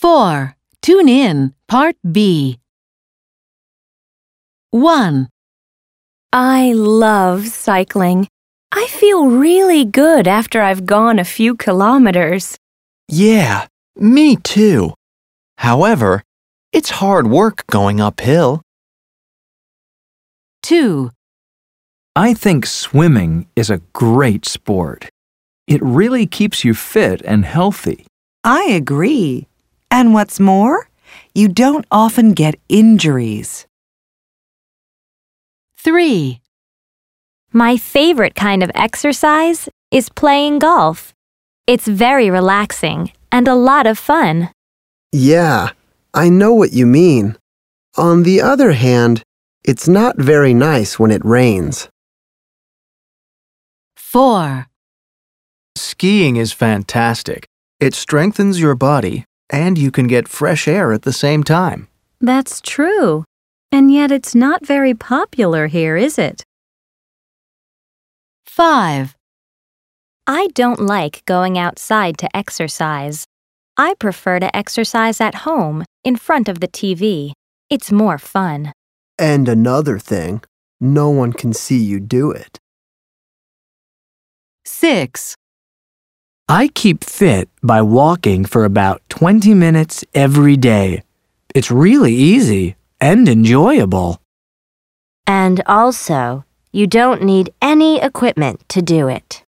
4. Tune in, Part B. 1. I love cycling. I feel really good after I've gone a few kilometers. Yeah, me too. However, it's hard work going uphill. 2. I think swimming is a great sport. It really keeps you fit and healthy. I agree. And what's more, you don't often get injuries. 3. My favorite kind of exercise is playing golf. It's very relaxing and a lot of fun. Yeah, I know what you mean. On the other hand, it's not very nice when it rains. 4. Skiing is fantastic. It strengthens your body, and you can get fresh air at the same time. That's true. And yet it's not very popular here, is it? 5. I don't like going outside to exercise. I prefer to exercise at home, in front of the TV. It's more fun. And another thing, no one can see you do it. 6. I keep fit by walking for about 20 minutes every day. It's really easy and enjoyable. And also, you don't need any equipment to do it.